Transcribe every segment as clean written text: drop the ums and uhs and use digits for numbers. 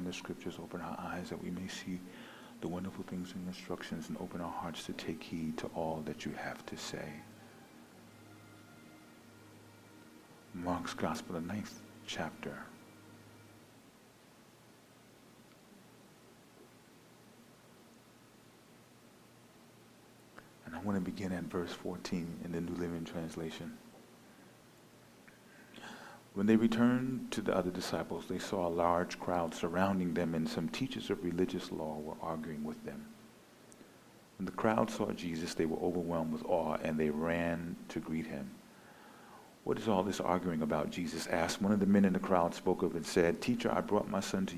the scriptures, open our eyes that we may see the wonderful things and instructions, and open our hearts to take heed to all that you have to say. Mark's Gospel, the 9th chapter. And I want to begin at verse 14 in the New Living Translation. When they returned to the other disciples, they saw a large crowd surrounding them, and some teachers of religious law were arguing with them. When the crowd saw Jesus, they were overwhelmed with awe, and they ran to greet him. "What is all this arguing about?" Jesus asked. One of the men in the crowd spoke up and said, "Teacher, I brought my son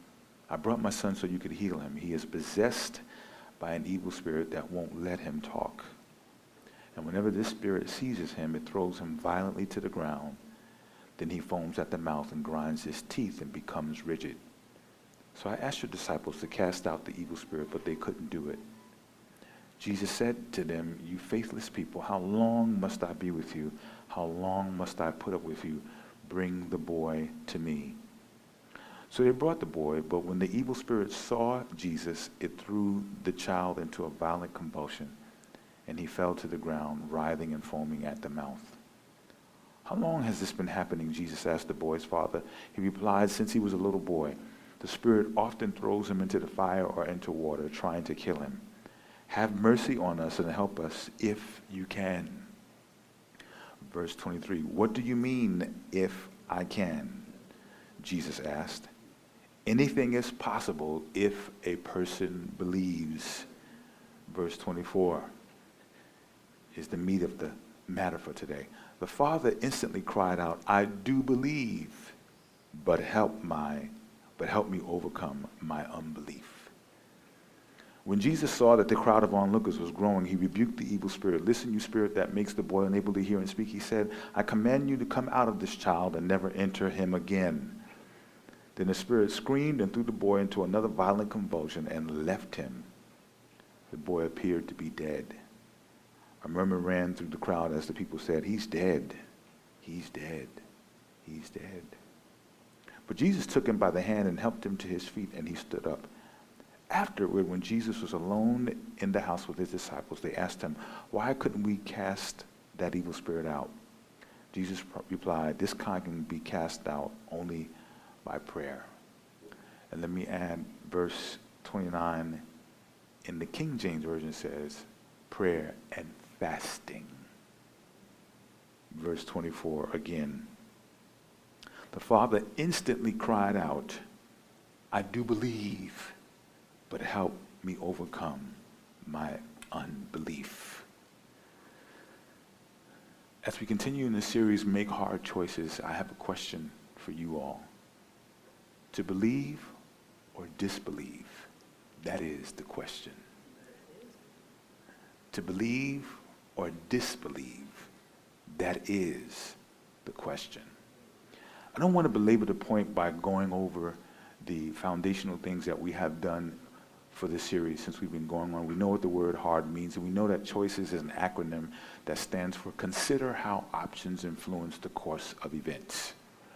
so you could heal him. He is possessed by an evil spirit that won't let him talk. And whenever this spirit seizes him, it throws him violently to the ground. Then he foams at the mouth and grinds his teeth and becomes rigid. So I asked your disciples to cast out the evil spirit, but they couldn't do it." Jesus said to them, "You faithless people, how long must I be with you? How long must I put up with you? Bring the boy to me." So they brought the boy, but when the evil spirit saw Jesus, it threw the child into a violent convulsion, and he fell to the ground, writhing and foaming at the mouth. "How long has this been happening?" Jesus asked the boy's father. He replied, "Since he was a little boy. The spirit often throws him into the fire or into water, trying to kill him. Have mercy on us and help us if you can." Verse 23, "What do you mean, if I can?" Jesus asked. "Anything is possible if a person believes." Verse 24 is the meat of the matter for today. The father instantly cried out, "I do believe, but help me overcome my unbelief." When Jesus saw that the crowd of onlookers was growing, he rebuked the evil spirit. "Listen, you spirit that makes the boy unable to hear and speak," he said, "I command you to come out of this child and never enter him again." Then the spirit screamed and threw the boy into another violent convulsion and left him. The boy appeared to be dead. A murmur ran through the crowd as the people said, "He's dead. He's dead. He's dead." But Jesus took him by the hand and helped him to his feet, and he stood up. Afterward, when Jesus was alone in the house with his disciples, they asked him, "Why couldn't we cast that evil spirit out?" Jesus replied, "This kind can be cast out only by prayer." And let me add, verse 29 in the King James Version says, prayer and fasting. Verse 24 again. The father instantly cried out, "I do believe, but help me overcome my unbelief." As we continue in the series, Make Hard Choices, I have a question for you all. To believe or disbelieve? That is the question. To believe or disbelieve? That is the question. I don't want to belabor the point by going over the foundational things that we have done for this series since we've been going on. We know what the word hard means, and we know that choices is an acronym that stands for consider how options influence the course of events.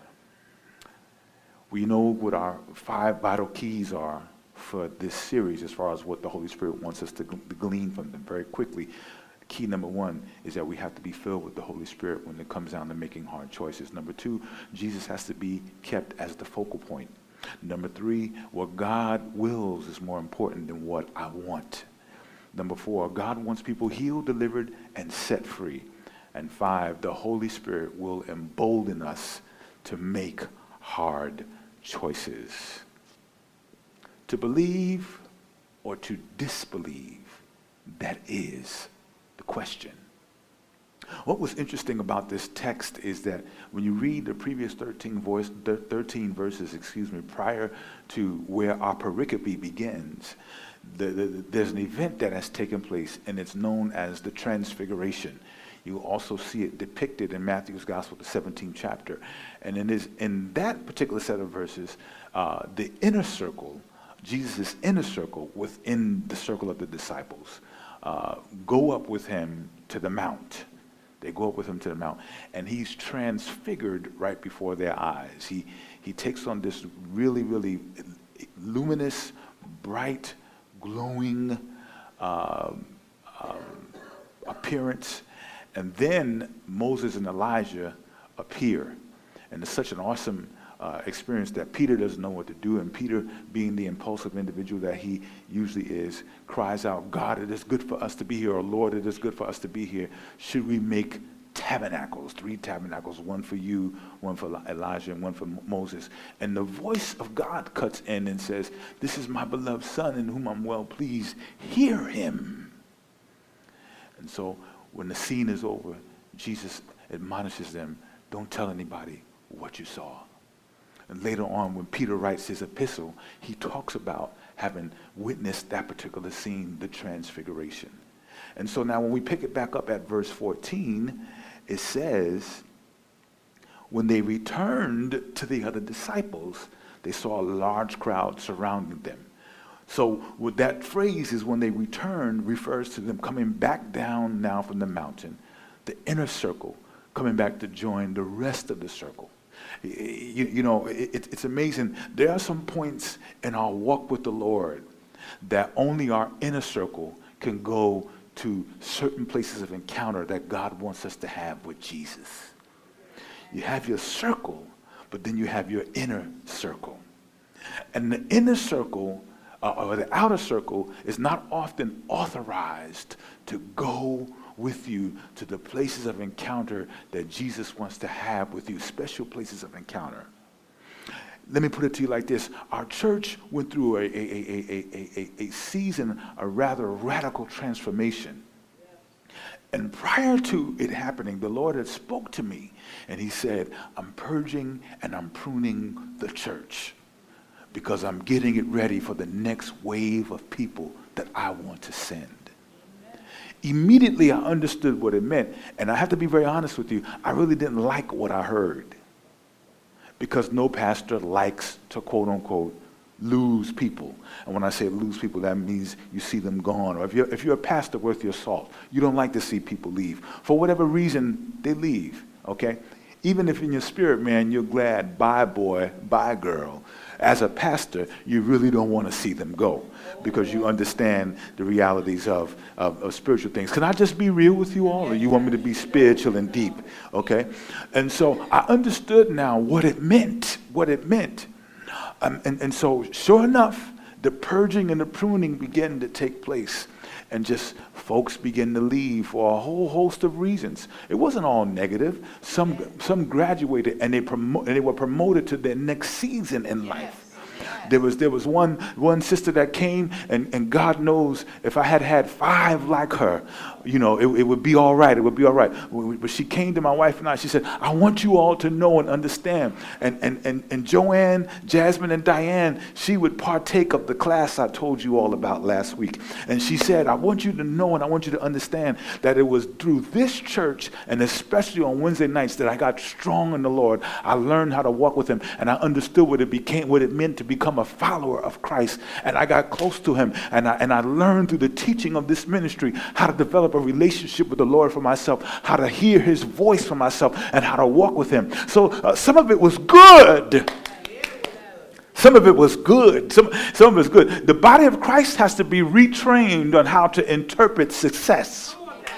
We know what our 5 vital keys are for this series as far as what the Holy Spirit wants us to glean from them very quickly. Key number 1 is that we have to be filled with the Holy Spirit when it comes down to making hard choices. Number 2, Jesus has to be kept as the focal point. Number 3, what God wills is more important than what I want. Number 4, God wants people healed, delivered, and set free. And 5, the Holy Spirit will embolden us to make hard choices. To believe or to disbelieve, that is the question. What was interesting about this text is that when you read the previous 13 verses, prior to where our pericope begins, there's an event that has taken place, and it's known as the Transfiguration. You also see it depicted in Matthew's Gospel, the 17th chapter. And in that particular set of verses, the inner circle, Jesus' inner circle within the circle of the disciples, go up with him to the mount. They go up with him to the mount, and he's transfigured right before their eyes. He takes on this really, really luminous, bright, glowing appearance. And then Moses and Elijah appear. And it's such an awesome experience that Peter doesn't know what to do. And Peter, being the impulsive individual that he usually is, cries out, God, it is good for us to be here. Or Lord, it is good for us to be here. Should we make tabernacles, 3 tabernacles, one for you, one for Elijah, and one for Moses? And the voice of God cuts in and says, this is my beloved son in whom I'm well pleased. Hear him. And so when the scene is over, Jesus admonishes them, don't tell anybody what you saw. And later on, when Peter writes his epistle, he talks about having witnessed that particular scene, the transfiguration. And so now when we pick it back up at verse 14, it says, when they returned to the other disciples, they saw a large crowd surrounding them. So with that phrase is when they returned refers to them coming back down now from the mountain, the inner circle, coming back to join the rest of the circle. You know, it's amazing. There are some points in our walk with the Lord that only our inner circle can go to certain places of encounter that God wants us to have with Jesus. You have your circle, but then you have your inner circle. And the inner circle or the outer circle is not often authorized to go with you to the places of encounter that Jesus wants to have with you, special places of encounter. Let me put it to you like this. Our church went through a season, a rather radical transformation. And prior to it happening, the Lord had spoke to me, and he said, I'm purging and I'm pruning the church because I'm getting it ready for the next wave of people that I want to send. Immediately I understood what it meant, and I have to be very honest with you, I really didn't like what I heard, because no pastor likes to, quote unquote, lose people. And when I say lose people, that means you see them gone. Or if you're a pastor worth your salt, you don't like to see people leave. For whatever reason, they leave, okay? Even if in your spirit, man, you're glad, bye boy, bye girl. As a pastor, you really don't want to see them go because you understand the realities of spiritual things. Can I just be real with you all, or you want me to be spiritual and deep, okay? And so I understood now what it meant. And so sure enough, the purging and the pruning began to take place. And just folks began to leave for a whole host of reasons. It wasn't all negative. Some graduated and they were promoted to their next season in life. There was one sister that came, and God knows if I had 5 like her, you know, it would be all right. It would be all right. But she came to my wife and I. She said, I want you all to know and understand. And Joanne, Jasmine, and Diane, she would partake of the class I told you all about last week. And she said, I want you to know and I want you to understand that it was through this church, and especially on Wednesday nights, that I got strong in the Lord. I learned how to walk with him, and I understood what it meant to become a follower of Christ. And I got close to him, and I learned through the teaching of this ministry how to develop a relationship with the Lord for myself, how to hear his voice for myself, and how to walk with him. So some of it was good. Some of it was good. Some of it was good. The body of Christ has to be retrained on how to interpret success.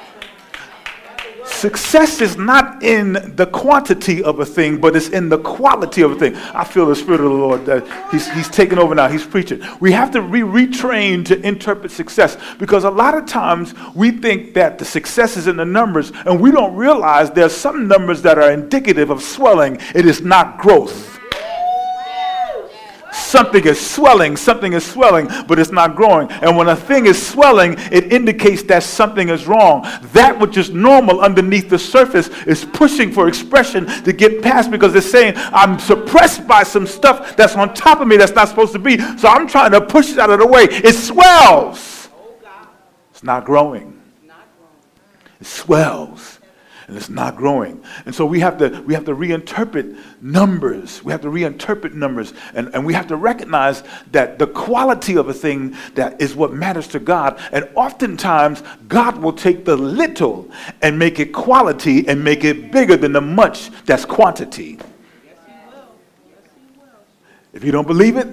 Success is not in the quantity of a thing, but it's in the quality of a thing. I feel the Spirit of the Lord that he's taking over now. He's preaching. We have to retrain to interpret success, because a lot of times we think that the success is in the numbers, and we don't realize there's some numbers that are indicative of swelling. It is not growth. Something is swelling, but it's not growing. And when a thing is swelling, it indicates that something is wrong. That which is normal underneath the surface is pushing for expression to get past, because it's saying, I'm suppressed by some stuff that's on top of me that's not supposed to be, so I'm trying to push it out of the way. It swells. It's not growing. It swells. And it's not growing. And so we have to reinterpret numbers. We have to reinterpret numbers. And we have to recognize that the quality of a thing that is what matters to God. And oftentimes, God will take the little and make it quality and make it bigger than the much that's quantity. If you don't believe it,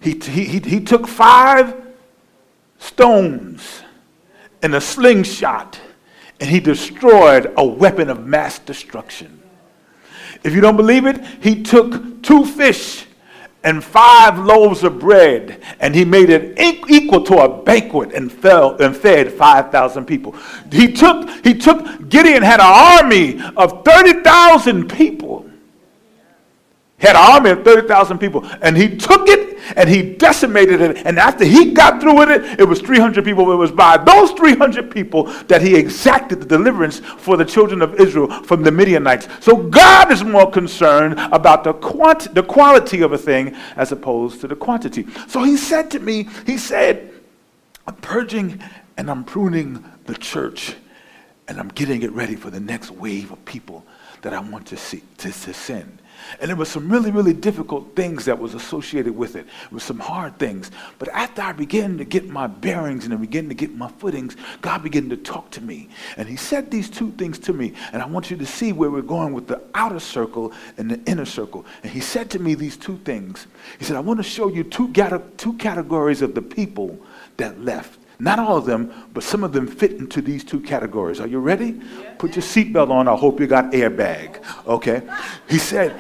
He took 5 stones and a slingshot, and he destroyed a weapon of mass destruction. If you don't believe it, he took 2 fish and 5 loaves of bread, and he made it equal to a banquet and fed 5,000 people. He took Gideon had an army of 30,000 people. Had an army of 30,000 people, and he took it and he decimated it. And after he got through with it, it was 300 people. It was by those 300 people that he exacted the deliverance for the children of Israel from the Midianites. So God is more concerned about the quality of a thing as opposed to the quantity. So he said to me, he said, I'm purging and I'm pruning the church, and I'm getting it ready for the next wave of people that I want to send. And there were some really, really difficult things that was associated with it. It was some hard things. But after I began to get my bearings and I began to get my footings, God began to talk to me. And he said these 2 things to me. And I want you to see where we're going with the outer circle and the inner circle. And he said to me these 2 things. He said, I want to show you two categories of the people that left. Not all of them, but some of them fit into these 2 categories. Are you ready? Yeah. Put your seatbelt on. I hope you got airbag. Okay. He said,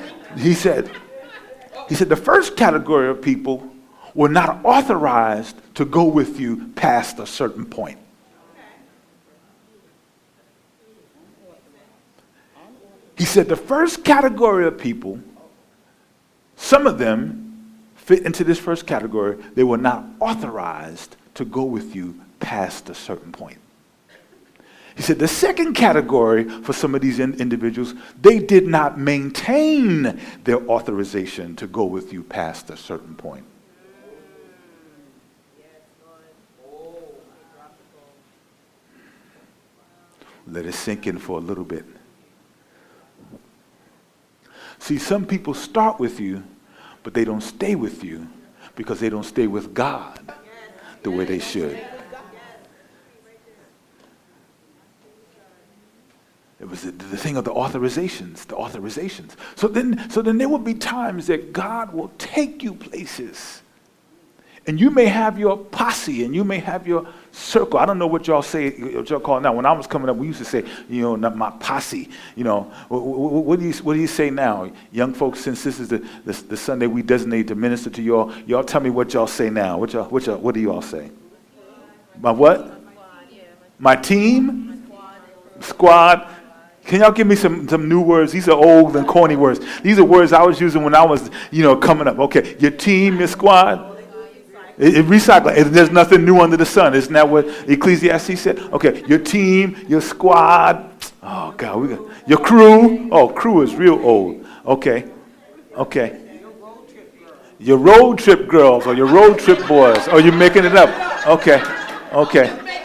the first category of people were not authorized to go with you past a certain point. He said the first category of people, some of them fit into this first category. They were not authorized to go with you past a certain point. He said the second category for some of these individuals, they did not maintain their authorization to go with you past a certain point. Let it sink in for a little bit. See, some people start with you, but they don't stay with you because they don't stay with God the way they should. It was the thing of the authorizations. So then there will be times that God will take you places. And you may have your posse and you may have your circle. I don't know what y'all say, what y'all call it now. When I was coming up, we used to say, not my posse. What do you say now? Young folks, since this is the Sunday we designate to minister to y'all tell me what y'all say now. What do y'all say? My what? My team? Squad? Can y'all give me some new words? These are old and corny words. These are words I was using when I was, coming up. Okay, your team, your squad. It recycle. There's nothing new under the sun. Isn't that what Ecclesiastes said? Okay, your team, your squad. Oh, God. Your crew. Oh, crew is real old. Okay. Your road trip girls or your road trip boys. Oh, you're making it up. Okay. Okay.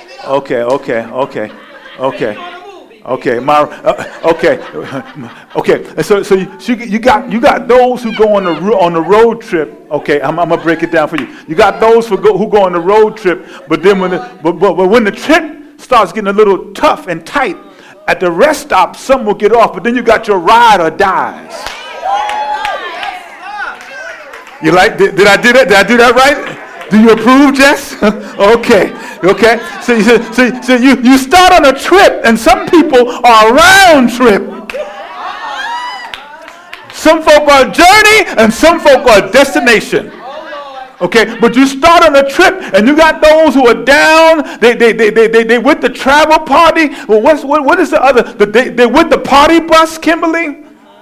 And so you got those who go on the road trip. Okay, I'm gonna break it down for you. You got those who go on the road trip, but then when the trip starts getting a little tough and tight, at the rest stop, some will get off, but then you got your ride or dies. You like? Did I do that? Did I do that right? Do you approve, Jess? Okay. So you start on a trip, and some people are a round trip. Some folk are a journey, and some folk are a destination. Okay, but you start on a trip, and you got those who are down. They with the travel party. Well, what is the other? They with the party bus, Kimberly.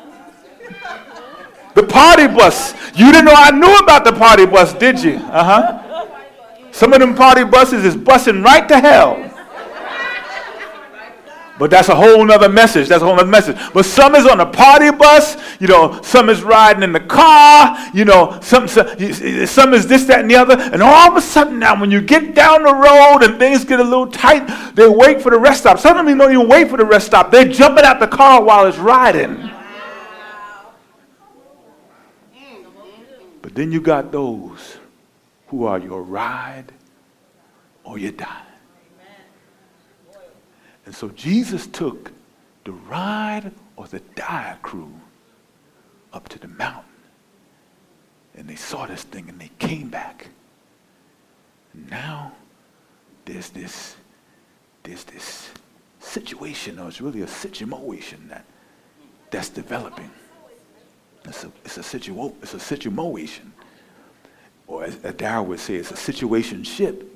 The party bus. You didn't know I knew about the party bus, did you? Some of them party buses is busing right to hell. But that's a whole nother message. But some is on a party bus. Some is riding in the car. Some is this, that, and the other. And all of a sudden now, when you get down the road and things get a little tight, they wait for the rest stop. Some of them don't even wait for the rest stop. They're jumping out the car while it's riding. But then you got those who are your ride or your die. And so Jesus took the ride or the die crew up to the mountain. And they saw this thing and they came back. Now there's this situation, or it's really a situation that's developing. It's a situation. Or as Darryl would say, it's a situationship.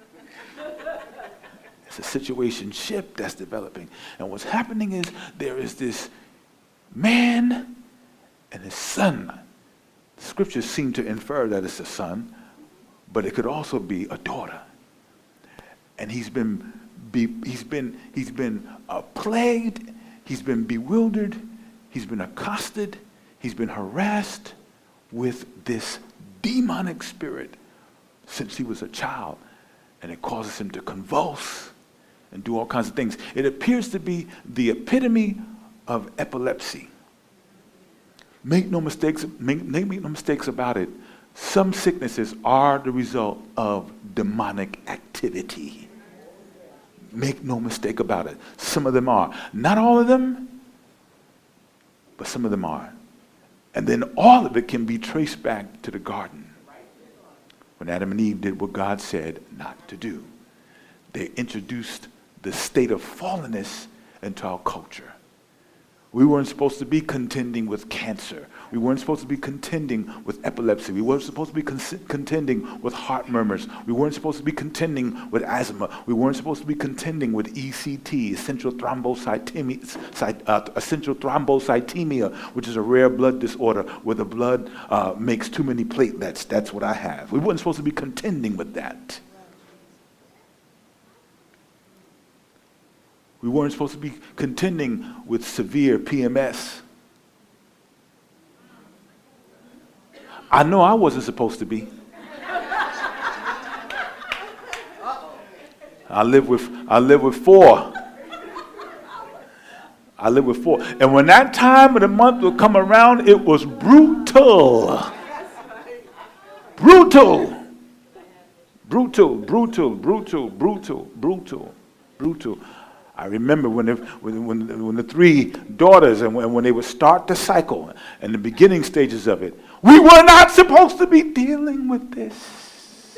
It's a situationship that's developing. And what's happening is there is this man and his son. Scriptures seem to infer that it's a son, but it could also be a daughter. And he's been plagued, he's been bewildered, he's been accosted, he's been harassed with this demonic spirit since he was a child, and it causes him to convulse and do all kinds of things. It appears to be the epitome of epilepsy. Make no mistakes about it. Some sicknesses are the result of demonic activity. Make no mistake about it. Some of them are. Not all of them, but some of them are. And then all of it can be traced back to the garden, when Adam and Eve did what God said not to do. They introduced the state of fallenness into our culture. We weren't supposed to be contending with cancer. We weren't supposed to be contending with epilepsy. We weren't supposed to be contending with heart murmurs. We weren't supposed to be contending with asthma. We weren't supposed to be contending with ECT, essential thrombocythemia, which is a rare blood disorder where the blood makes too many platelets. That's what I have. We weren't supposed to be contending with that. We weren't supposed to be contending with severe PMS. I know I wasn't supposed to be. I live with 4. I live with 4. And when that time of the month would come around, it was brutal. Brutal. Brutal, brutal, brutal, brutal, brutal, brutal. I remember when the 3 daughters, and when they would start the cycle and the beginning stages of it, we were not supposed to be dealing with this.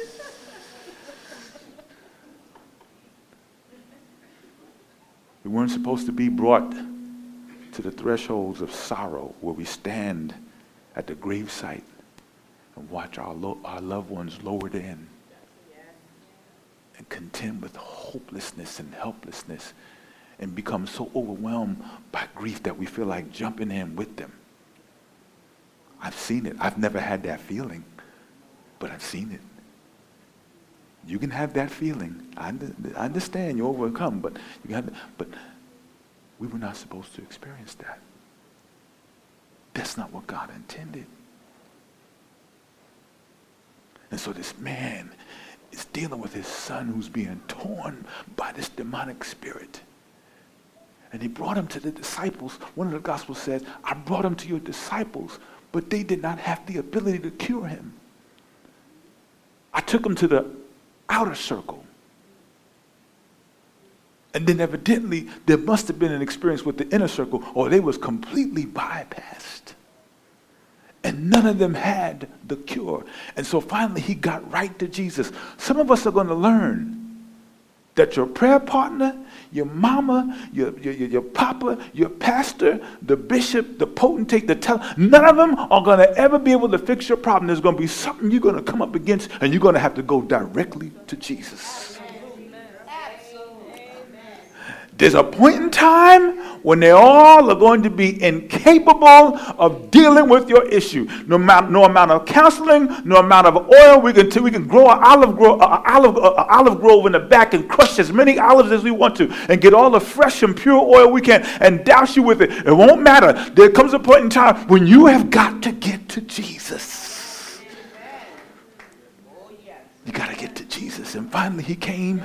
We weren't supposed to be brought to the thresholds of sorrow where we stand at the gravesite and watch our loved ones lowered in and contend with hopelessness and helplessness and become so overwhelmed by grief that we feel like jumping in with them. I've seen it. I've never had that feeling, but I've seen it. You can have that feeling. I understand you're overcome, but we were not supposed to experience that. That's not what God intended. And so this man is dealing with his son who's being torn by this demonic spirit. And he brought him to the disciples. One of the Gospels says, I brought him to your disciples, but they did not have the ability to cure him. I took him to the outer circle. And then evidently, there must have been an experience with the inner circle, or they was completely bypassed. And none of them had the cure. And so finally, he got right to Jesus. Some of us are going to learn that your prayer partner, your mama, your papa, your pastor, the bishop, the potentate, the teller, none of them are going to ever be able to fix your problem. There's going to be something you're going to come up against, and you're going to have to go directly to Jesus. There's a point in time when they all are going to be incapable of dealing with your issue. No amount of counseling, no amount of oil. We can grow an olive grove in the back and crush as many olives as we want to and get all the fresh and pure oil we can and douse you with it. It won't matter. There comes a point in time when you have got to get to Jesus. You got to get to Jesus. And finally he came.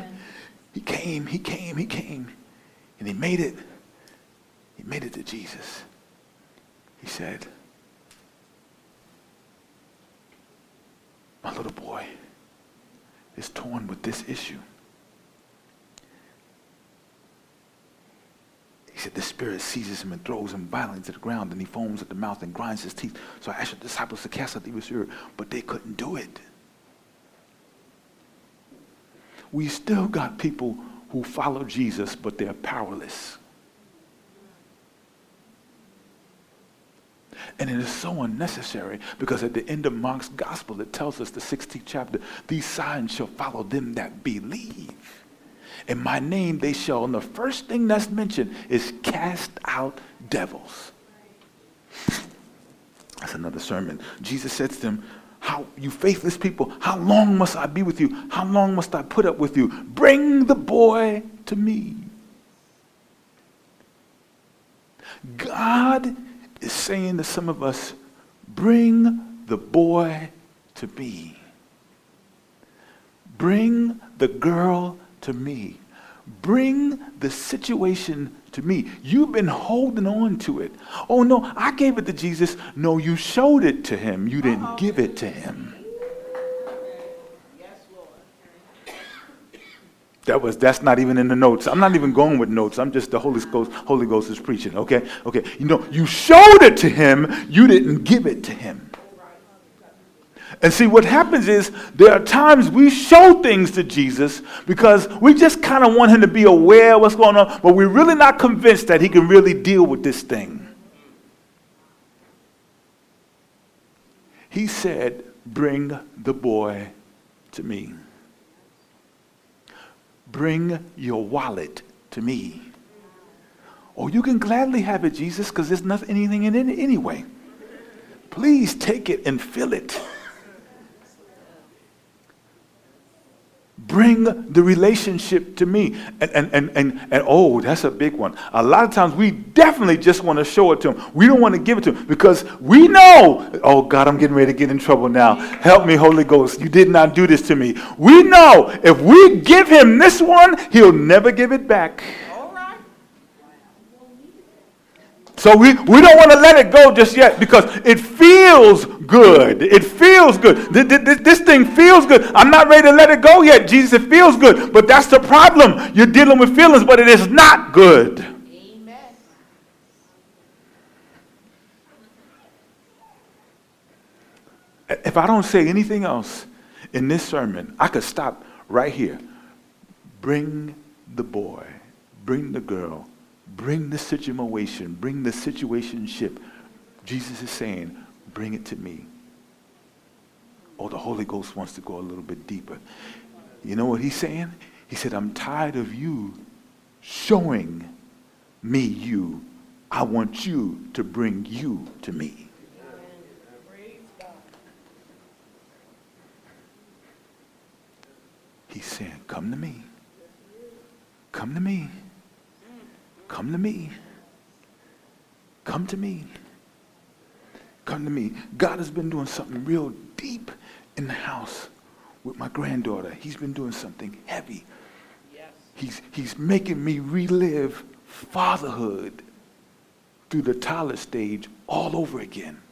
And he made it to Jesus. He said, my little boy is torn with this issue. He He said, the Spirit seizes him and throws him violently to the ground, and he foams at the mouth and grinds his teeth. So I asked the disciples to cast out the evil spirit, but they couldn't do it. We still got people who follow Jesus, but they're powerless. And it is so unnecessary, because at the end of Mark's gospel, it tells us, the 16th chapter, these signs shall follow them that believe. In my name they shall, and the first thing that's mentioned is cast out devils. That's another sermon. Jesus said to them, how, you faithless people, how long must I be with you? How long must I put up with you? Bring the boy to me. God is saying to some of us, bring the boy to me. Bring the girl to me. Bring the situation to me. You've been holding on to it. Oh no, I gave it to Jesus. No, you showed it to him. You didn't give it to him. That's not even in the notes. I'm not even going with notes. I'm just the Holy Ghost is preaching. Okay? You know, you showed it to him. You didn't give it to him. And see, what happens is there are times we show things to Jesus because we just kind of want him to be aware of what's going on, but we're really not convinced that he can really deal with this thing. He said, bring the boy to me. Bring your wallet to me. Oh, you can gladly have it, Jesus, because there's anything in it anyway. Please take it and fill it. Bring the relationship to me. And oh, that's a big one. A lot of times we definitely just want to show it to him. We don't want to give it to him because we know, oh God, I'm getting ready to get in trouble now. Help me, Holy Ghost. You did not do this to me. We know if we give him this one, he'll never give it back. So we don't want to let it go just yet because it feels good. It feels good. This thing feels good. I'm not ready to let it go yet, Jesus. It feels good. But that's the problem. You're dealing with feelings, but it is not good. Amen. If I don't say anything else in this sermon, I could stop right here. Bring the boy. Bring the girl. Bring the situation, bring the situationship. Jesus is saying, bring it to me. Oh, the Holy Ghost wants to go a little bit deeper. You know what he's saying? He said, I'm tired of you showing me you. I want you to bring you to me. He's saying, come to me. Come to me. Come to me. Come to me. Come to me. God has been doing something real deep in the house with my granddaughter. He's been doing something heavy. Yes. He's making me relive fatherhood through the toddler stage all over again.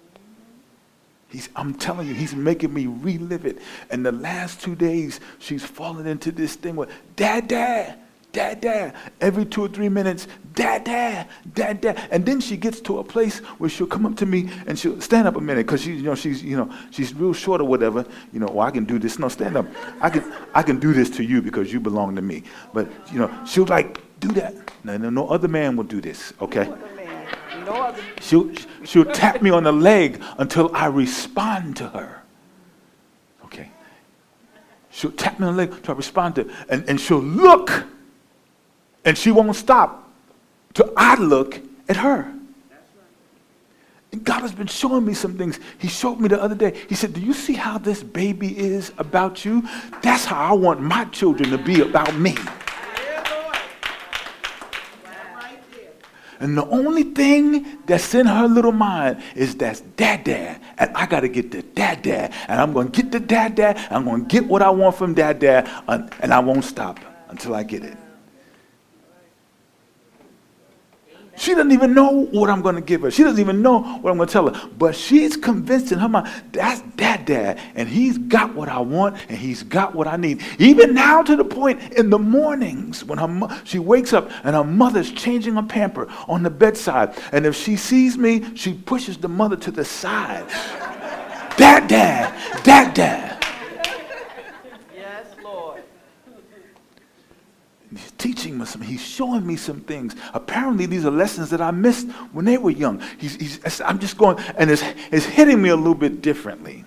I'm telling you, he's making me relive it. And the last 2 days, she's fallen into this thing where, Dad, every 2 or 3 minutes, Dad. And then she gets to a place where she'll come up to me and she'll stand up a minute because she's real short or whatever. Well, I can do this. No, stand up. I can do this to you because you belong to me. But she'll like do that. No other man will do this. Okay. No other. She'll tap me on the leg until I respond to her. Okay. She'll tap me on the leg until I respond to her, and she'll look. And she won't stop till I look at her. And God has been showing me some things. He showed me the other day. He said, do you see how this baby is about you? That's how I want my children to be about me. And the only thing that's in her little mind is that's Dad. And I got to get the Dad. And I'm going to get the Dad. I'm going to get what I want from Dad. And I won't stop until I get it. She doesn't even know what I'm going to give her. She doesn't even know what I'm going to tell her. But she's convinced in her mind, that's Dad, and he's got what I want, and he's got what I need. Even now to the point in the mornings when she wakes up and her mother's changing her pamper on the bedside. And if she sees me, she pushes the mother to the side. Dad. Yes, Lord. He's teaching me he's showing me some things. Apparently, these are lessons that I missed when they were young. I'm just going, and it's hitting me a little bit differently.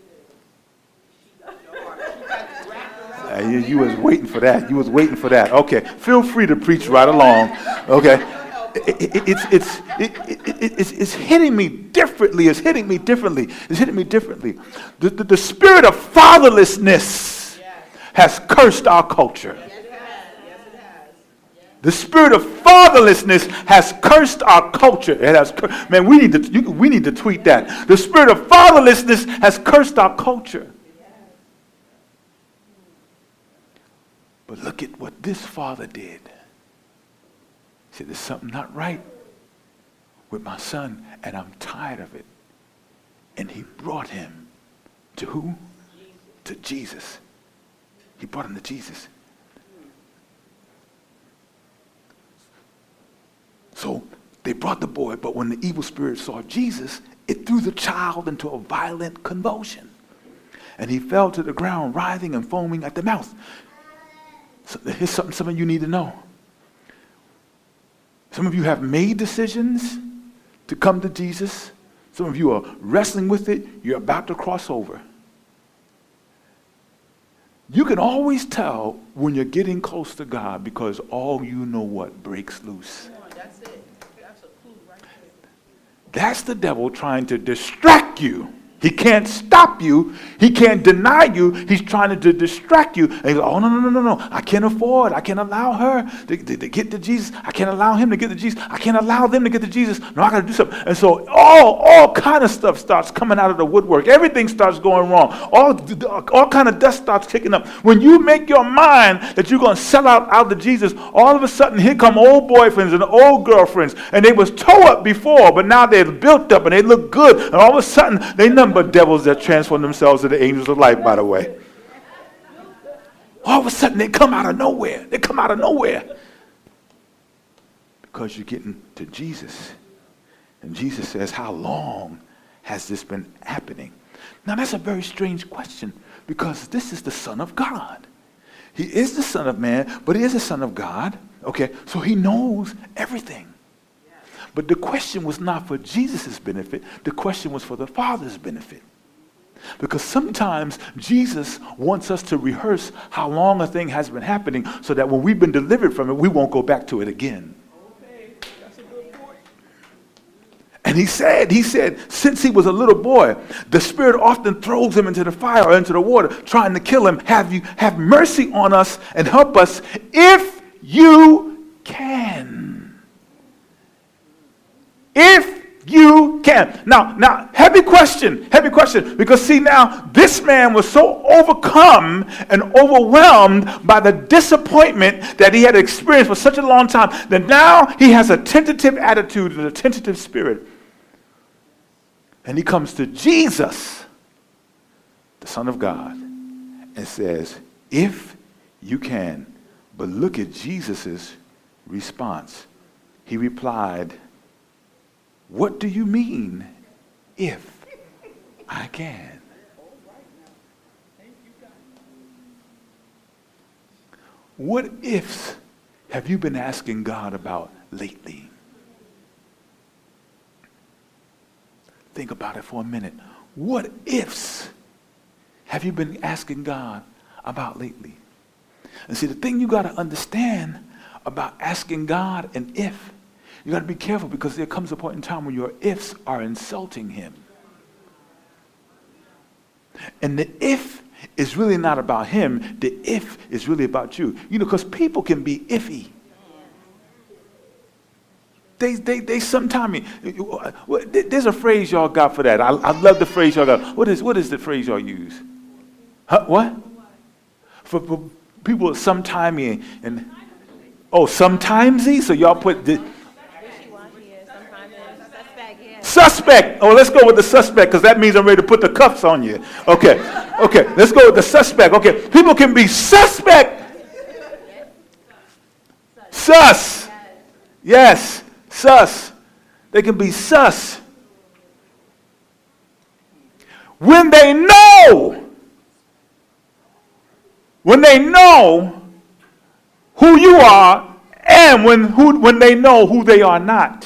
You was waiting for that. You was waiting for that. Okay, feel free to preach right along. Okay, it's hitting me differently. It's hitting me differently. The spirit of fatherlessness has cursed our culture. The spirit of fatherlessness has cursed our culture. It has, man, we need to tweet that. The spirit of fatherlessness has cursed our culture. But look at what this father did. He said, there's something not right with my son, and I'm tired of it. And he brought him to who? To Jesus. He brought him to Jesus. So they brought the boy, but when the evil spirit saw Jesus, it threw the child into a violent convulsion. And he fell to the ground, writhing and foaming at the mouth. So here's something some of you need to know. Some of you have made decisions to come to Jesus. Some of you are wrestling with it. You're about to cross over. You can always tell when you're getting close to God because all you know what breaks loose. That's it. That's a clue right there. That's the devil trying to distract you. He can't stop you. He can't deny you. He's trying to distract you. And he goes, oh, no. I can't afford. I can't allow her to get to Jesus. I can't allow him to get to Jesus. I can't allow them to get to Jesus. No, I got to do something. And so all kind of stuff starts coming out of the woodwork. Everything starts going wrong. All kind of dust starts kicking up. When you make your mind that you're going to sell out to Jesus, all of a sudden here come old boyfriends and old girlfriends. And they was toe up before, but now they're built up and they look good. And all of a sudden they nothing but devils that transform themselves into angels of light, by the way. All of a sudden they come out of nowhere. Because you're getting to Jesus. And Jesus says, how long has this been happening? Now that's a very strange question because this is the Son of God. He is the Son of Man, but he is the Son of God. Okay, so he knows everything. But the question was not for Jesus' benefit. The question was for the Father's benefit. Because sometimes Jesus wants us to rehearse how long a thing has been happening so that when we've been delivered from it, we won't go back to it again. Okay, that's a good point. And he said, since he was a little boy, the Spirit often throws him into the fire or into the water, trying to kill him. Have mercy on us and help us if you can. If you can. Now, heavy question, because see now, this man was so overcome and overwhelmed by the disappointment that he had experienced for such a long time that now he has a tentative attitude and a tentative spirit. And he comes to Jesus, the Son of God, and says, if you can. But look at Jesus' response. He replied, what do you mean, if I can? What ifs have you been asking God about lately? Think about it for a minute. What ifs have you been asking God about lately? And see, the thing you got to understand about asking God an if, you got to be careful because there comes a point in time when your ifs are insulting him. And the if is really not about him. The if is really about you. You know, because people can be iffy. They sometimes, there's a phrase y'all got for that. I love the phrase y'all got. What is the phrase y'all use? Huh? What? For people sometimey and oh, sometimesy? So y'all put the Suspect. Oh, let's go with the suspect because that means I'm ready to put the cuffs on you. Okay. Let's go with the suspect. Okay. People can be suspect. Sus. Yes. Sus. They can be sus. When they know who you are and when they know who they are not.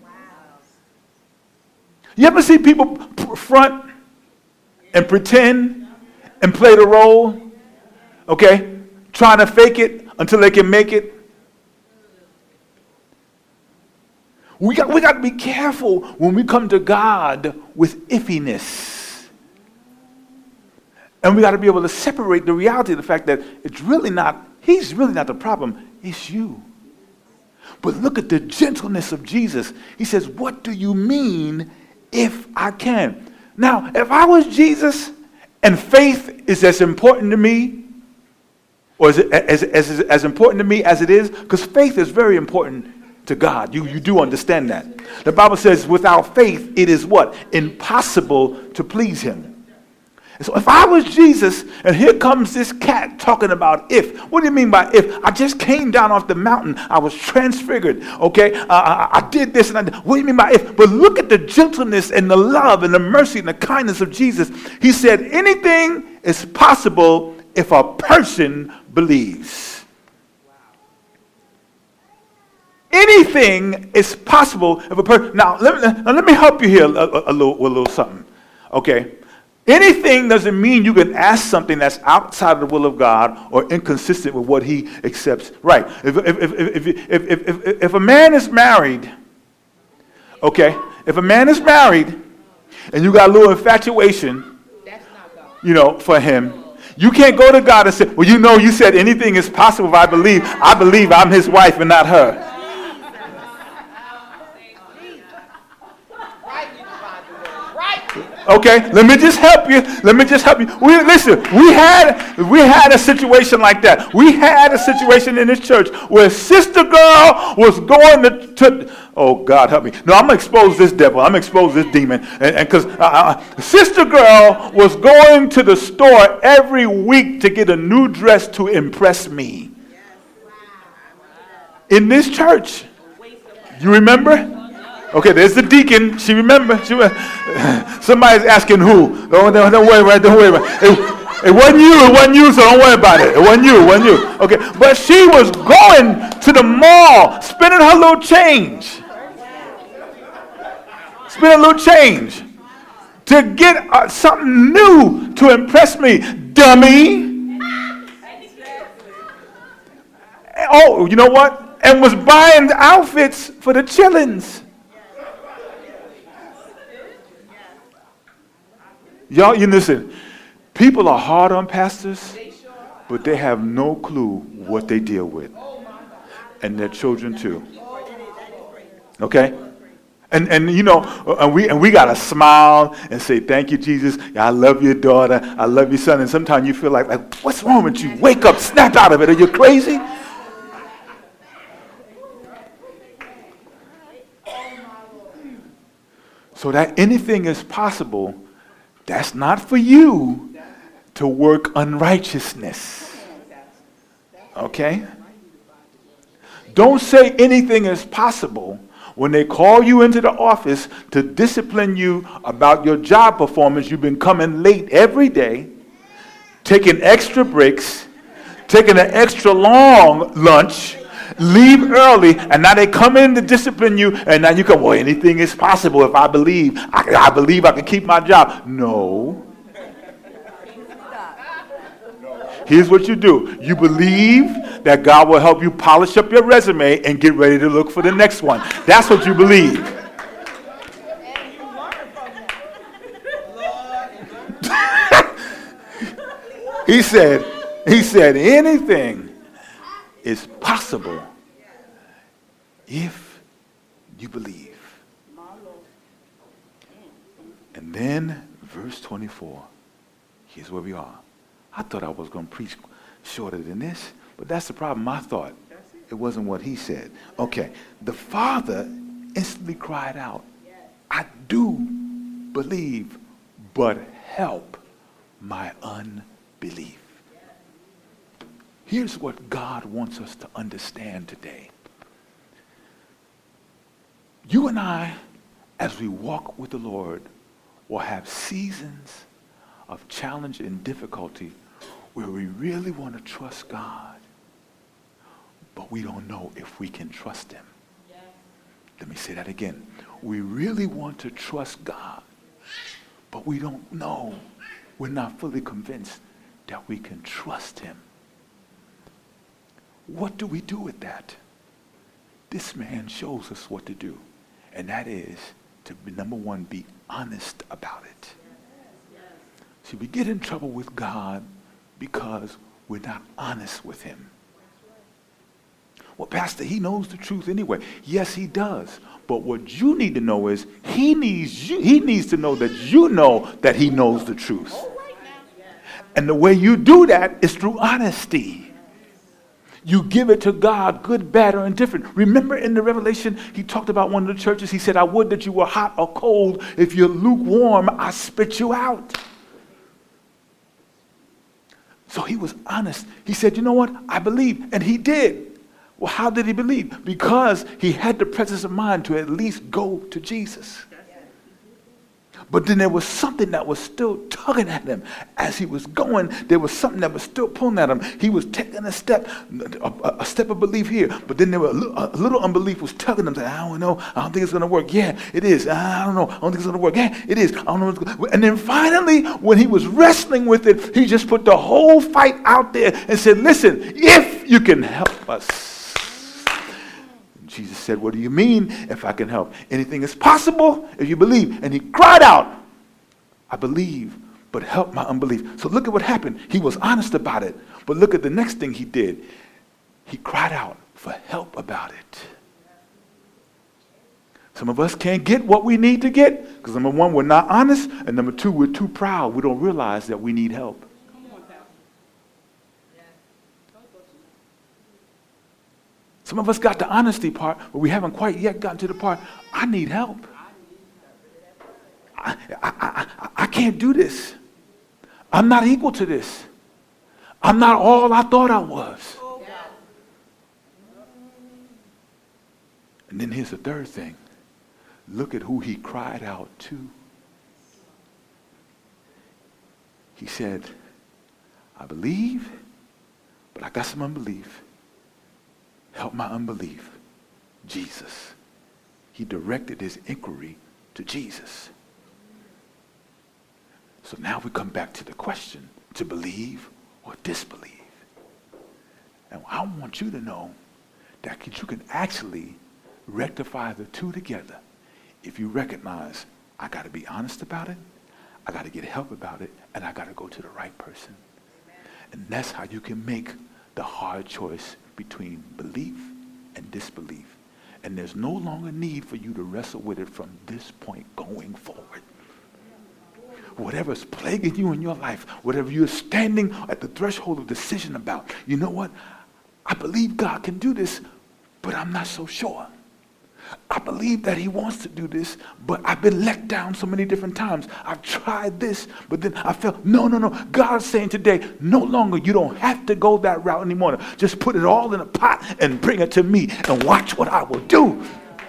You ever see people front and pretend and play the role? Okay? Trying to fake it until they can make it. We got to be careful when we come to God with iffiness. And we got to be able to separate the reality of the fact that he's really not the problem, it's you. But look at the gentleness of Jesus. He says, what do you mean if I can? Now, if I was Jesus and faith is as important to me, or is it as important to me as it is, because faith is very important to God. You do understand that. The Bible says without faith, it is what? Impossible to please him. And so if I was Jesus, and here comes this cat talking about if. What do you mean by if? I just came down off the mountain. I was transfigured. Okay? I did this and I did. What do you mean by if? But look at the gentleness and the love and the mercy and the kindness of Jesus. He said anything is possible if a person believes. Anything is possible if a person. Now, let me help you here a little something. Okay? Anything doesn't mean you can ask something that's outside of the will of God or inconsistent with what he accepts. Right. If a man is married, okay, if a man is married and you got a little infatuation, for him, you can't go to God and say, well, you said anything is possible if I believe I'm his wife and not her. Okay, let me just help you. We had a situation like that. We had a situation in this church where sister girl was going to oh God help me. No, I'm going to expose this devil. I'm going to expose this demon. And because sister girl was going to the store every week to get a new dress to impress me. In this church. You remember? Okay, there's the deacon. She remembered. Somebody's asking who. Don't worry about it. It wasn't you, so don't worry about it. It wasn't you. Okay, but she was going to the mall, spending her little change. To get something new to impress me. Dummy. Oh, you know what? And was buying outfits for the chillins. Y'all, you listen, people are hard on pastors, but they have no clue what they deal with. And their children too. Okay? And we got to smile and say, thank you, Jesus. I love your daughter. I love your son. And sometimes you feel like, what's wrong with you? Wake up, snap out of it. Are you crazy? So that anything is possible. That's not for you to work unrighteousness. Okay? Don't say anything is possible when they call you into the office to discipline you about your job performance. You've been coming late every day, taking extra breaks, taking an extra long lunch, leave early, and now they come in to discipline you, and now you go, well, anything is possible if I believe. I believe I can keep my job. No. Here's what you do. You believe that God will help you polish up your resume and get ready to look for the next one. That's what you believe. He said, anything is possible if you believe. And then verse 24. Here's where we are. I thought I was going to preach shorter than this, but that's the problem. I thought it wasn't what he said. Okay. The father instantly cried out I do believe, but help my unbelief. Here's what God wants us to understand today. You and I, as we walk with the Lord, will have seasons of challenge and difficulty where we really want to trust God, but we don't know if we can trust him. Yes. Let me say that again. We really want to trust God, but we don't know. We're not fully convinced that we can trust him. What do we do with that? This man shows us what to do, and that is to, number one, be honest about it. See, we get in trouble with God because we're not honest with him. Well, Pastor, he knows the truth anyway. Yes, he does. But what you need to know is he needs to know that you know that he knows the truth. And the way you do that is through honesty. You give it to God, good, bad, or indifferent. Remember in the Revelation, he talked about one of the churches. He said, I would that you were hot or cold. If you're lukewarm, I spit you out. So he was honest. He said, you know what? I believe. And he did. Well, how did he believe? Because he had the presence of mind to at least go to Jesus. But then there was something that was still tugging at him. As he was going, there was something that was still pulling at him. He was taking a step of belief here. But then there were a little unbelief was tugging him. Saying, I don't know. I don't think it's going to work. Yeah, it is. I don't know. I don't think it's going to work. Yeah, it is. I don't know. What's going to work. And then finally, when he was wrestling with it, he just put the whole fight out there and said, listen, if you can help us. Jesus said, what do you mean if I can help? Anything is possible if you believe. And he cried out, I believe, but help my unbelief. So look at what happened. He was honest about it. But look at the next thing he did. He cried out for help about it. Some of us can't get what we need to get because number one, we're not honest. And number two, we're too proud. We don't realize that we need help. Some of us got the honesty part, but we haven't quite yet gotten to the part, I need help. I can't do this. I'm not equal to this. I'm not all I thought I was. And then here's the third thing. Look at who he cried out to. He said, I believe, but I got some unbelief. Help my unbelief. Jesus. He directed his inquiry to Jesus. So now we come back to the question, to believe or disbelieve. And I want you to know that you can actually rectify the two together if you recognize I got to be honest about it, I got to get help about it, and I got to go to the right person. And that's how you can make the hard choice between belief and disbelief. And there's no longer need for you to wrestle with it from this point going forward. Whatever's plaguing you in your life, whatever you're standing at the threshold of decision about, you know what? I believe God can do this, but I'm not so sure. I believe that he wants to do this, but I've been let down so many different times. I've tried this, but then I felt, no. God's saying today, no longer, you don't have to go that route anymore. Just put it all in a pot and bring it to me and watch what I will do.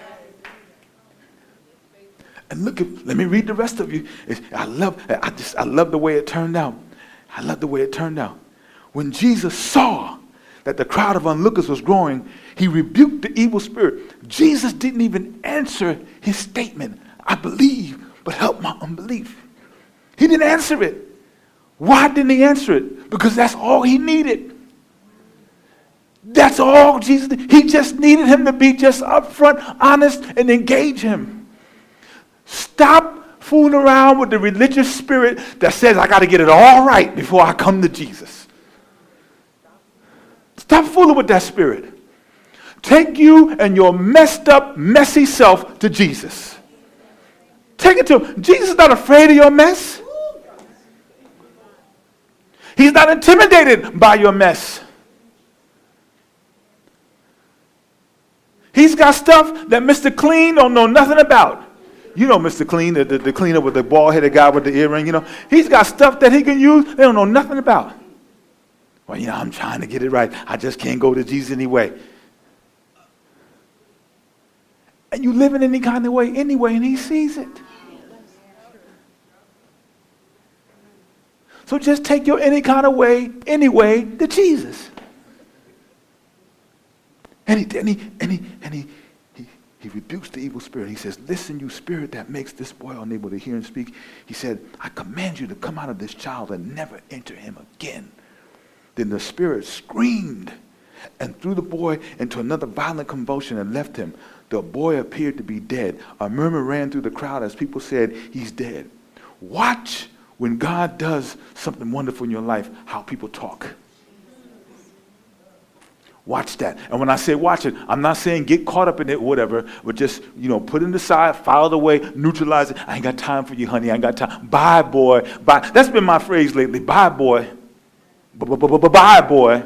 And let me read the rest of you. I love the way it turned out. I love the way it turned out. When Jesus saw that the crowd of onlookers was growing, he rebuked the evil spirit. Jesus didn't even answer his statement, I believe, but help my unbelief. He didn't answer it. Why didn't he answer it? Because that's all he needed. That's all Jesus did. He just needed him to be just upfront, honest, and engage him. Stop fooling around with the religious spirit that says I got to get it all right before I come to Jesus. Stop fooling with that spirit. Take you and your messed up, messy self to Jesus. Take it to him. Jesus is not afraid of your mess. He's not intimidated by your mess. He's got stuff that Mr. Clean don't know nothing about. You know Mr. Clean, the cleaner with the bald-headed guy with the earring, you know. He's got stuff that he can use they don't know nothing about. Well, you know, I'm trying to get it right. I just can't go to Jesus anyway. And you live in any kind of way anyway, and he sees it. So just take your any kind of way anyway to Jesus. And he rebukes the evil spirit. He says, listen, you spirit that makes this boy unable to hear and speak. He said, I command you to come out of this child and never enter him again. Then the spirit screamed and threw the boy into another violent convulsion and left him. The boy appeared to be dead. A murmur ran through the crowd as people said, he's dead. Watch when God does something wonderful in your life, how people talk. Watch that. And when I say watch it, I'm not saying get caught up in it or whatever, but just, put it aside, file it away, neutralize it. I ain't got time for you, honey. I ain't got time. Bye, boy. Bye. That's been my phrase lately. Bye, boy. Bye, boy.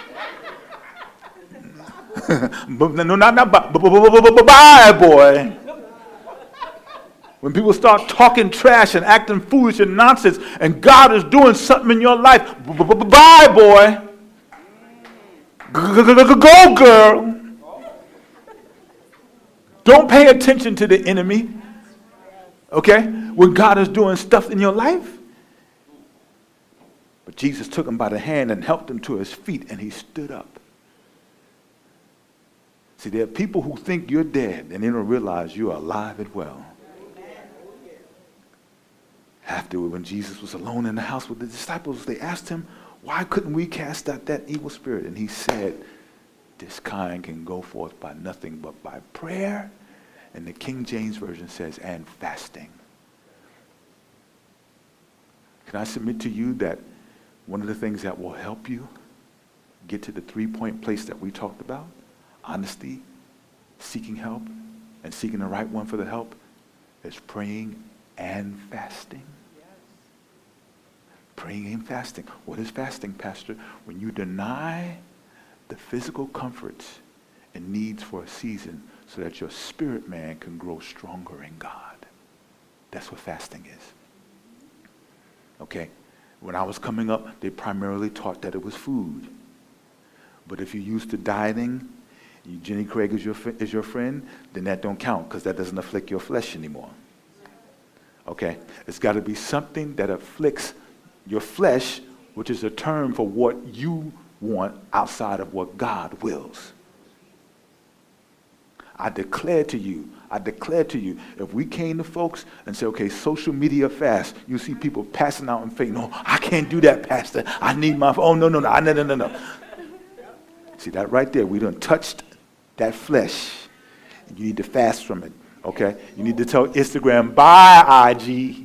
No, not bye. Bye, boy. When people start talking trash and acting foolish and nonsense, and God is doing something in your life, bye, boy. Go, girl. Don't pay attention to the enemy. Okay? When God is doing stuff in your life. But Jesus took him by the hand and helped him to his feet, and he stood up. See, there are people who think you're dead, and they don't realize you're alive and well. Afterward, when Jesus was alone in the house with the disciples, they asked him, why couldn't we cast out that evil spirit? And he said, this kind can go forth by nothing but by prayer. And the King James Version says, and fasting. Can I submit to you that one of the things that will help you get to the 3-point place that we talked about, honesty, seeking help, and seeking the right one for the help, is praying and fasting? Praying and fasting. What is fasting, Pastor? When you deny the physical comforts and needs for a season so that your spirit man can grow stronger in God. That's what fasting is. Okay? When I was coming up, they primarily taught that it was food. But if you're used to dieting, Jenny Craig is your friend, then that don't count because that doesn't afflict your flesh anymore. Okay? It's got to be something that afflicts your flesh, which is a term for what you want outside of what God wills. I declare to you, if we came to folks and say, okay, social media fast, you see people passing out and fainting. No, I can't do that, Pastor. I need my, no. See that right there? We done touched that flesh. You need to fast from it, okay? You need to tell Instagram, bye, IG.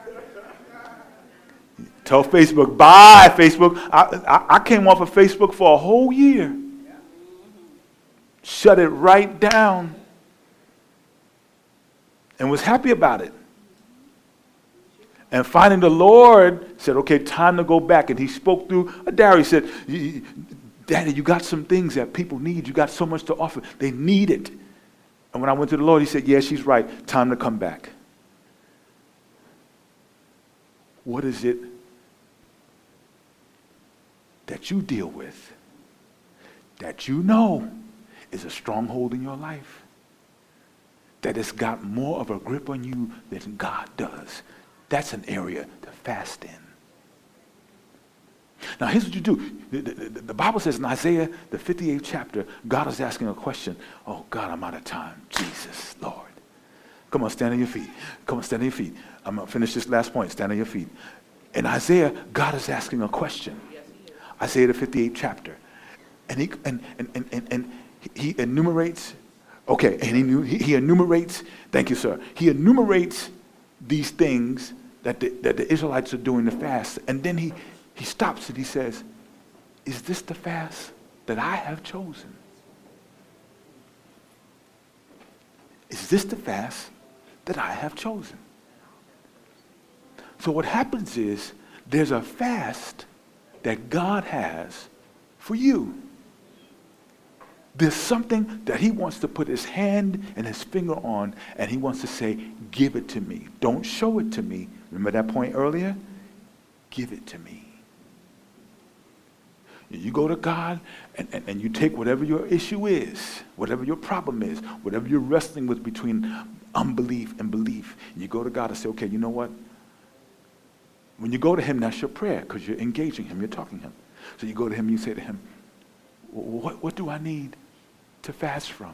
Tell Facebook, bye, Facebook. I came off of Facebook for a whole year. Shut it right down. And was happy about it. And finding the Lord said, okay, time to go back. And he spoke through Adari. He said, Daddy, you got some things that people need. You got so much to offer. They need it. And when I went to the Lord, he said, yeah, she's right. Time to come back. What is it that you deal with that you know is a stronghold in your life? That it's got more of a grip on you than God does. That's an area to fast in. Now, here's what you do. The Bible says in Isaiah, the 58th chapter, God is asking a question. Oh, God, I'm out of time. Jesus, Lord. Come on, stand on your feet. Come on, stand on your feet. I'm going to finish this last point. Stand on your feet. In Isaiah, God is asking a question. Isaiah, the 58th chapter. And he enumerates, he enumerates, thank you, sir. He enumerates these things that the Israelites are doing to fast. And then he stops and he says, is this the fast that I have chosen? Is this the fast that I have chosen? So what happens is there's a fast that God has for you. There's something that he wants to put his hand and his finger on, and he wants to say, give it to me. Don't show it to me. Remember that point earlier? Give it to me. You go to God and you take whatever your issue is, whatever your problem is, whatever you're wrestling with between unbelief and belief. You go to God and say, okay, you know what? When you go to him, that's your prayer because you're engaging him, you're talking to him. So you go to him and you say to him, what do I need to fast from?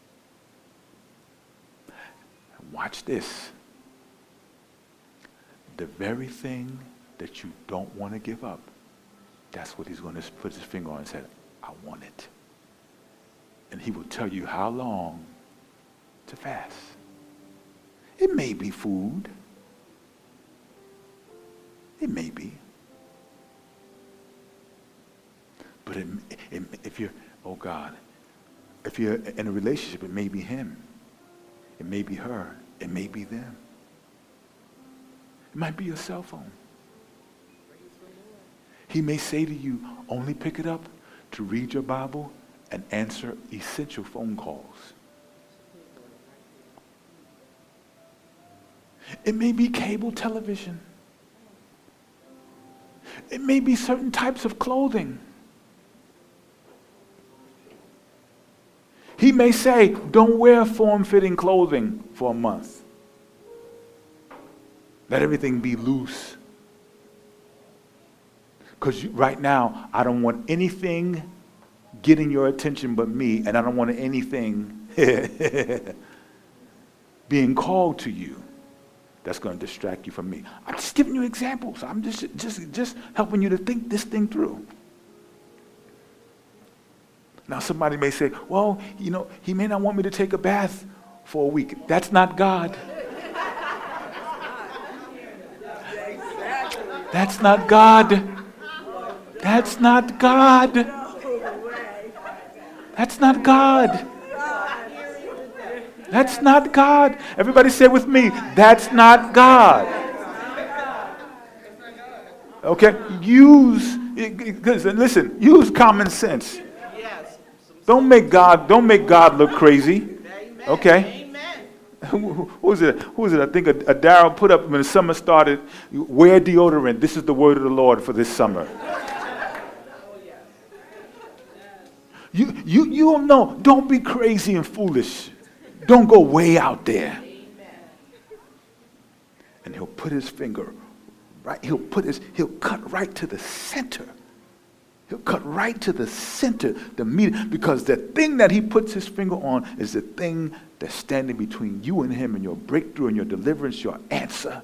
And watch this. The very thing that you don't want to give up, that's what he's going to put his finger on and say, I want it. And he will tell you how long to fast. It may be food. It may be. But if you're, oh God, if you're in a relationship, it may be him. It may be her. It may be them. It might be your cell phone. He may say to you, only pick it up to read your Bible and answer essential phone calls. It may be cable television. It may be certain types of clothing. He may say, don't wear form-fitting clothing for a month. Let everything be loose. Because right now, I don't want anything getting your attention but me, and I don't want anything being called to you that's going to distract you from me. I'm just giving you examples. I'm just helping you to think this thing through. Now somebody may say, well, you know, he may not want me to take a bath for a week. That's not God. That's not God. That's not God. That's not God. That's not God. Everybody say with me, that's not God. Okay? Listen, use common sense. Don't make God look crazy. Okay? Who was it? I think a Daryl put up when the summer started, wear deodorant. This is the word of the Lord for this summer. You don't know. Don't be crazy and foolish. Don't go way out there. And he'll put his finger right, he'll cut right to the center. He'll cut right to the center, the meat, because the thing that he puts his finger on is the thing that's standing between you and him and your breakthrough and your deliverance, your answer.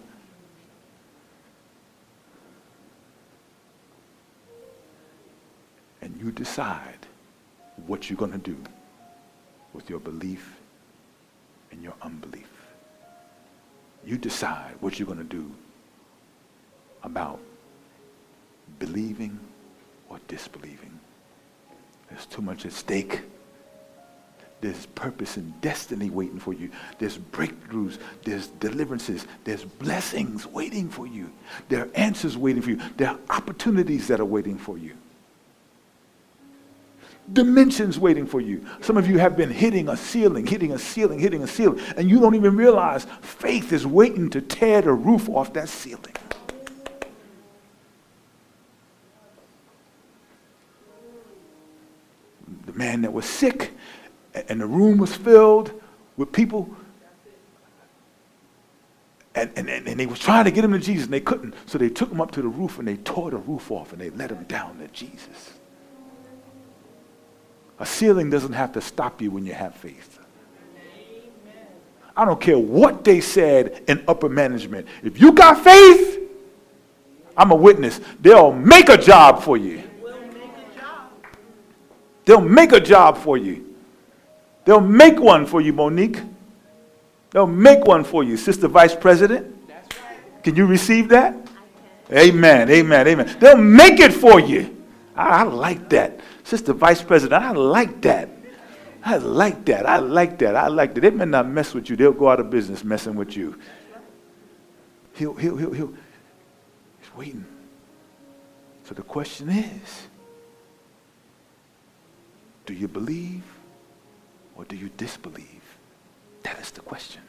And you decide what you're going to do with your belief and your unbelief. You decide what you're going to do about believing or disbelieving. There's too much at stake. There's purpose and destiny waiting for you. There's breakthroughs. There's deliverances. There's blessings waiting for you. There are answers waiting for you. There are opportunities that are waiting for you. Dimensions waiting for you. Some of you have been hitting a ceiling, and you don't even realize faith is waiting to tear the roof off that ceiling. The man that was sick, and the room was filled with people, and they was trying to get him to Jesus, and they couldn't. So they took him up to the roof, and they tore the roof off, and they let him down to Jesus. A ceiling doesn't have to stop you when you have faith. I don't care what they said in upper management. If you got faith, I'm a witness. They'll make a job for you. They'll make a job for you. They'll make one for you, Monique. They'll make one for you, Sister Vice President. Can you receive that? Amen, amen, amen. They'll make it for you. I like that. Sister Vice President, I like that. I like that. I like that. I like that. They may not mess with you. They'll go out of business messing with you. He's waiting. So the question is, do you believe or do you disbelieve? That is the question.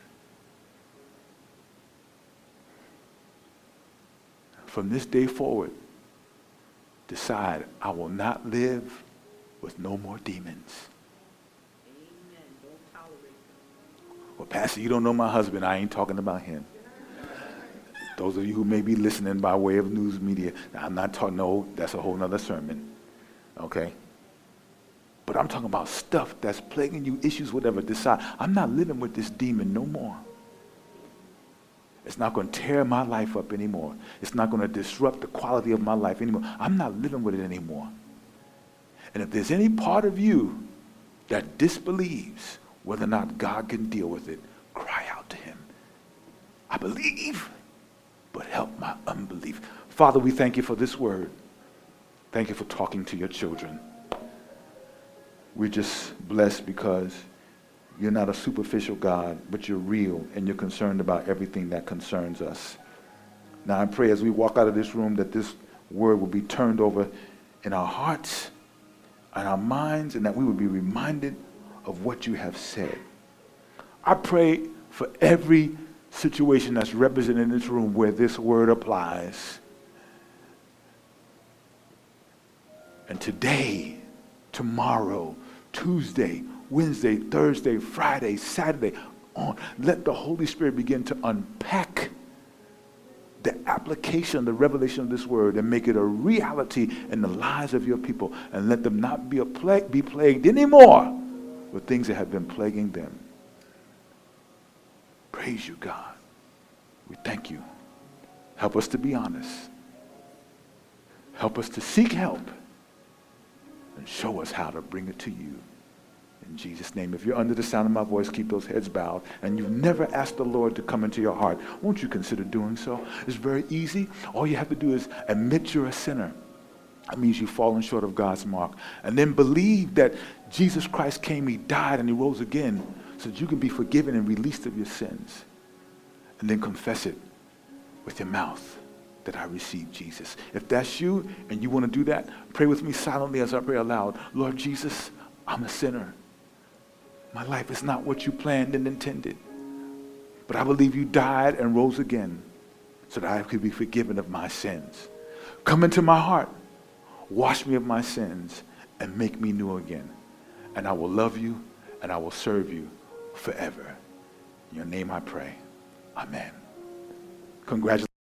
From this day forward, decide, I will not live with no more demons. Amen. Don't tolerate them. Well, Pastor, you don't know my husband. I ain't talking about him. Those of you who may be listening by way of news media, I'm not talking, no, that's a whole nother sermon. Okay? But I'm talking about stuff that's plaguing you, issues, whatever. Decide, I'm not living with this demon no more. It's not going to tear my life up anymore. It's not going to disrupt the quality of my life anymore. I'm not living with it anymore. And if there's any part of you that disbelieves whether or not God can deal with it, cry out to him. I believe, but help my unbelief. Father, we thank you for this word. Thank you for talking to your children. We're just blessed because you're not a superficial God, but you're real and you're concerned about everything that concerns us. Now I pray as we walk out of this room that this word will be turned over in our hearts and our minds, and that we will be reminded of what you have said. I pray for every situation that's represented in this room where this word applies. And today, tomorrow, Tuesday, Wednesday, Thursday, Friday, Saturday, on, let the Holy Spirit begin to unpack the application, the revelation of this word, and make it a reality in the lives of your people, and let them not be plagued anymore with things that have been plaguing them. Praise you, God. We thank you. Help us to be honest. Help us to seek help, and show us how to bring it to you. In Jesus' name, if you're under the sound of my voice, keep those heads bowed, and you've never asked the Lord to come into your heart, won't you consider doing so? It's very easy. All you have to do is admit you're a sinner. That means you've fallen short of God's mark. And then believe that Jesus Christ came, he died, and he rose again so that you can be forgiven and released of your sins. And then confess it with your mouth that I received Jesus. If that's you and you want to do that, pray with me silently as I pray aloud. Lord Jesus, I'm a sinner. My life is not what you planned and intended. But I believe you died and rose again so that I could be forgiven of my sins. Come into my heart, wash me of my sins, and make me new again. And I will love you and I will serve you forever. In your name I pray. Amen. Congratulations.